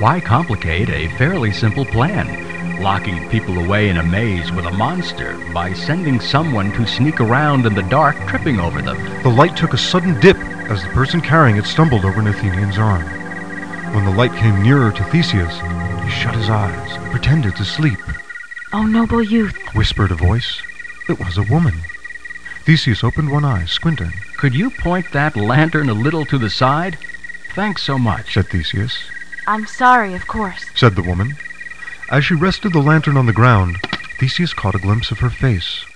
Why complicate a fairly simple plan? Locking people away in a maze with a monster by sending someone to sneak around in the dark, tripping over them. The light took a sudden dip as the person carrying it stumbled over an Athenian's arm. When the light came nearer to Theseus, he shut his eyes and pretended to sleep. "O noble youth," whispered a voice. It was a woman. Theseus opened one eye, squinting. Could you point that lantern a little to the side? Thanks so much, said Theseus. "I'm sorry, of course," said the woman. As she rested the lantern on the ground, Theseus caught a glimpse of her face.